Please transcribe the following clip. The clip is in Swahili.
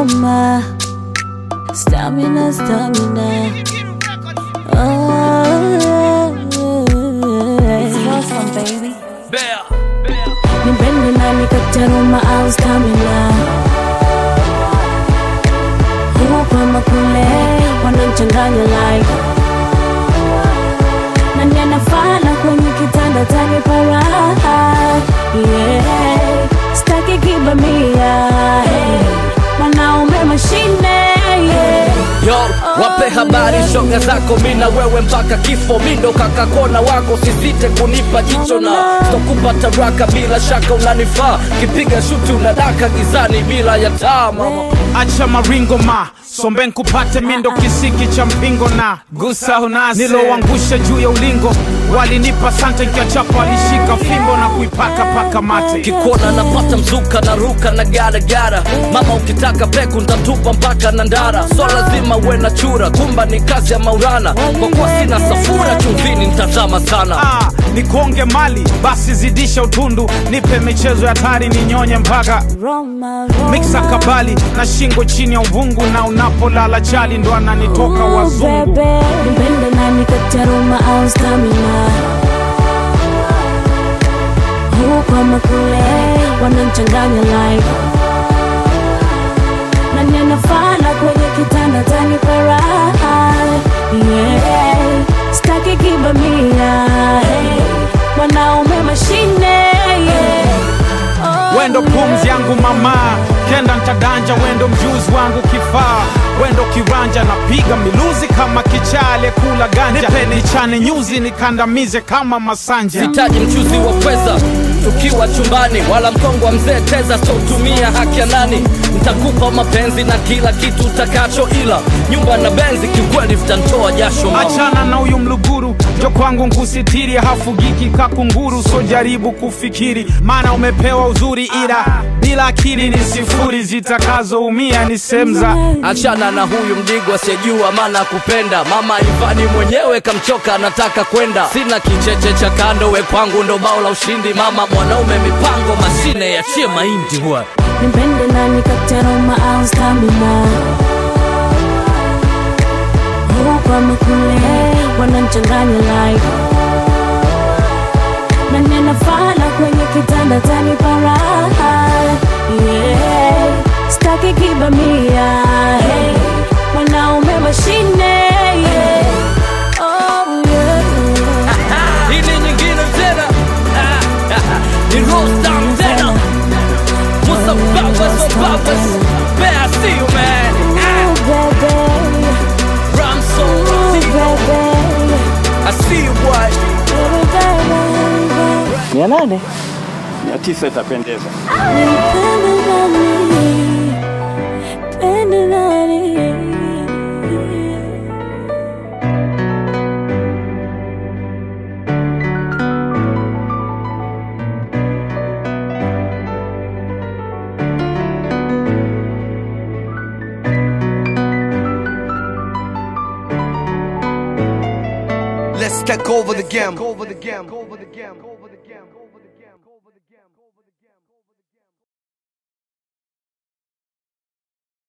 Roma, stamina, stamina. It's awesome, baby. Nipende nani kati ya Roma au stamina? Huko ama kule wanachanganya like. Nani anafana kwenye kitanda tanipa raha? Yeah, sitaki kibamia. Wanaume mashine, yeah. Yo, wape habari shoga zako mina wewe mpaka kifo. Mindo kakakona wako sisite kunipa jicho na stokupa taraka bila shaka unanifaa. Kipiga shuti unadaka gizani bila ya taa mama. Acha maringo ma somben kupate mindo kisiki cha mpingo na gusa unase nilowangusha juu ya ulingo. Walinipa sante nkiachapa walishika fimbo na kuipaka paka mate. Kikona napata mzuka na ruka na gara gara. Mama ukitaka peku ntatupa mpaka na ndara. So lazima uwe na chura kumba ni kazi ya maurana. Kwa kuwa sina safura chumvini ntazama sana. Nikonge mali basi zidisha utundu. Nipe michezo ya tari ninyonye mpaka Roma, mixa kabali na shingo chini ya uvungu. Na unapolala chali ndo ananitoka wazungu. Nipende nani kati ya Roma au stamina? Huko ama kule wanachanganya like. Nani anafana kwenye kitanda tanipa raha? Yeah, sitaki kibamia. Wanaume mashine, yeah. Wendo pumzi yangu mama, kenda ntadanja. Wendo mjuzi wangu kifaa, wendo kiranja. Napiga miluzi kama kichale kula ganja. Nipeni chane nyuzi nikandamize kama masanja. Sitaji mchuzi wa pweza tukiwa chumbani, wala mkongo wa mzee teza. So tumia haki ya nani? Nitakupa mapenzi na kila kitu utakacho, ila nyumba na benzi kiukweli vitantoa jasho mama. Achana na uyu mluguru, jo kwangu nkusitiri. Hafugiki kakunguru, so jaribu kufikiri. Mana umepewa uzuri ila bila akili ni sifuri. Zitakazo umia ni semza. Achana na huyu mdigwa sejua maana kupenda. Mama Ivani mwenyewe kamchoka anataka kwenda. Sina kicheche cha kando we kwangu ndo bao la ushindi. Mama mwanaume mipango mashine yachie mahindi huwa. Nipende nani kati ya Roma au stamina? Huko ama kule wanachanganya like. Nani anafana kwenye kitanda tanipa raha? Yeah, sitaki kibamia. Wanaume mashine, yeah. Oh yeah. Hili nyingine tena ni roast down tena. What's up babas? Man I see you man. Ramso I see you boy. 800 900 itapendeza. Let's take over the game.